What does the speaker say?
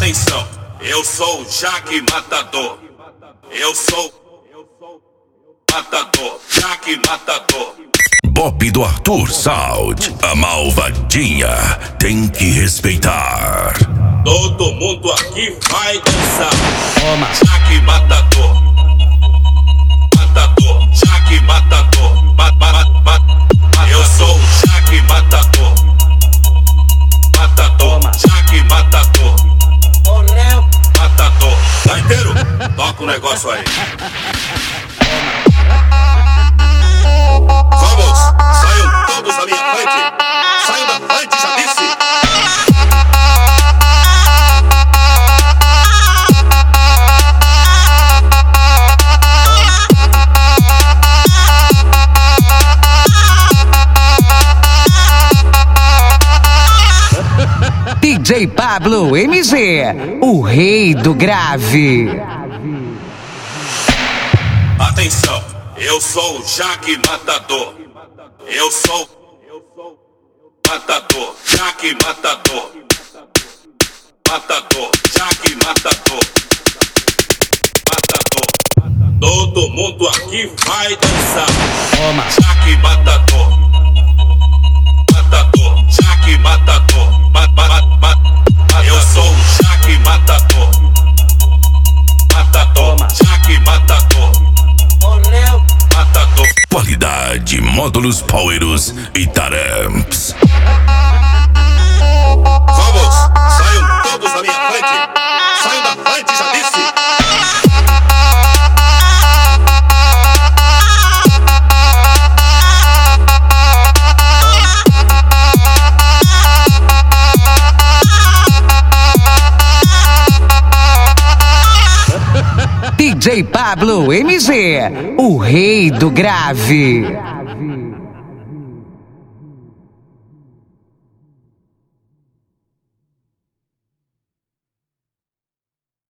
Atenção, eu sou o Jaque Matador. Eu sou Matador, Jaque Matador. Bop do Arthur Sound, a malvadinha tem que respeitar. Todo mundo aqui vai dançar. Toma. Jaque Matador. Matador, Jaque Matador. Eu sou o Jaque Matador. Matador, Jaque Matador. Matador, tá inteiro? Toca o negócio aí. Vamos, saiam todos da minha frente. Saiam da frente, já disse. DJ Pablo MZ, o rei do grave. Atenção, eu sou o Jaque Matador. Eu sou Matador, Jaque Matador. Matador, Jaque Matador. Matador. Todo mundo aqui vai dançar. Toma. Jaque Matador. Matador, Jaque Matador. Eu sou o Jaque Matador. Matador, Jaque Matador. Matador. Qualidade, módulos poweros e taramps. Vamos, saiam todos da minha frente. Saiam da frente, já disse. DJ Pablo MZ, o rei do grave.